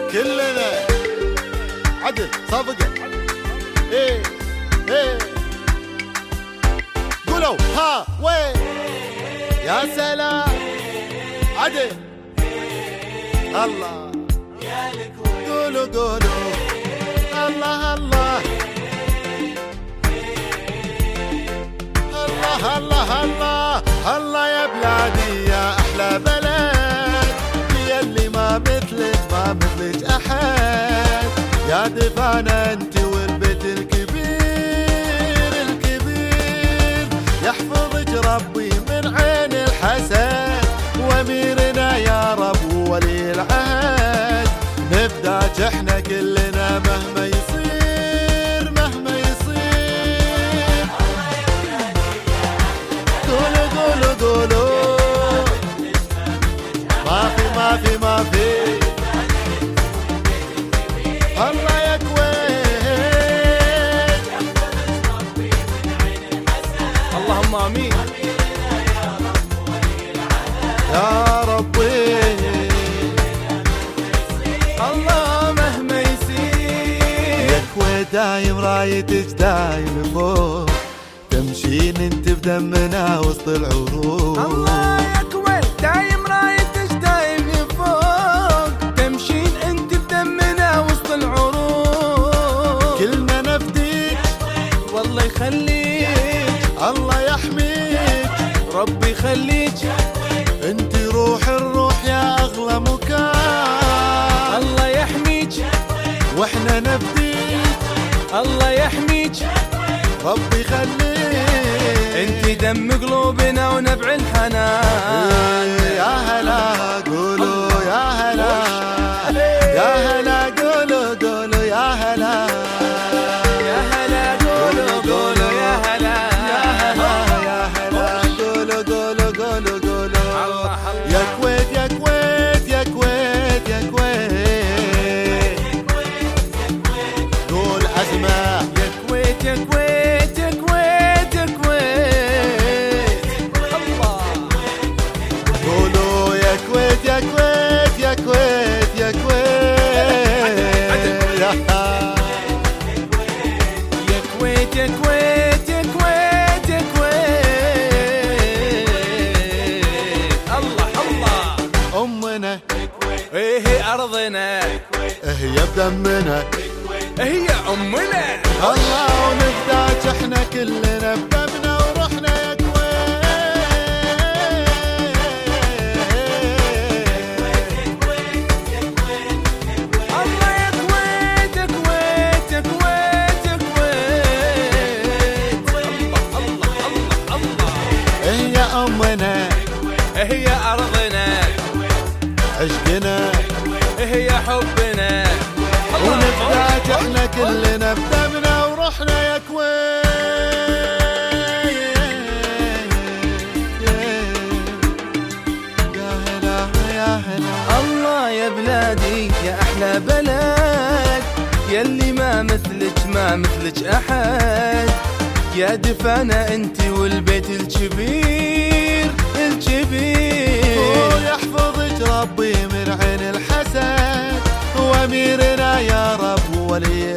كلنا عدل صفقة. ايه ايه قولوا ها وين يا سلام عدل الله قولوا قولوا الله الله الله الله الله الله يا بلادي يا أحلى بلد يلي ما مثلك ما مثلك أحد يا دفانة أنت والبيت الكبير الكبير يحفظك ربي من عين الحسد وأميرنا يا رب وولي العهد نفداك احنا كلنا مهما يصير مهما يصير. قولوا قولوا قولوا ما في ما في ما في الله يا كويت اللهم امين يا ربي الله مهما يصير. يا كويت دايم رايتك دايم فوق تمشين انت بدمنا وسط العروق. الله يا كويت دايم رايتك دايم فوق تمشين انت بدمنا وسط العروق. كلنا نفديك والله يخليك الله يحميك ربي يخليك انت روح الروح يا اغلى مكان. الله يحميك واحنا نفديك الله يحميك ربي يخليك انت دم قلوبنا ونبع الحنان. يا هلا قولوا يا هلا يا هلا قولوا قولوا يا هلا يا هلا قولوا قولوا يا هلا يا هلا قولوا قولوا قولوا قولوا الله يا كويت يا كويت يا كويت يا كويت قول عزمة يا كويت يا كويت يا كويت يا كويت الله قولوا يا كويت يا كويت يا كويت يا كويت يا كويت يا كويت يا كويت يا كويت الله الله أمنا ايه ارضنا هي بدمنا هي امنا الله ونفداك احنا كلنا بدمنا وروحنا يا كويت. الله يا كويت يا كويت يا كويت يا كويت الله الله الله هي أمنا هي ارضنا عشقنا هي حبنا ونفداك احنا كلنا بدمنا وروحنا يا كويت. يا هلا يا هلا الله يا بلادي يا احلى بلد يلي ما مثلك احد يا دفانة انت والبيت الكبير الكبير ويحفظك ربي من عين الحسد واميرنا يا رب ولي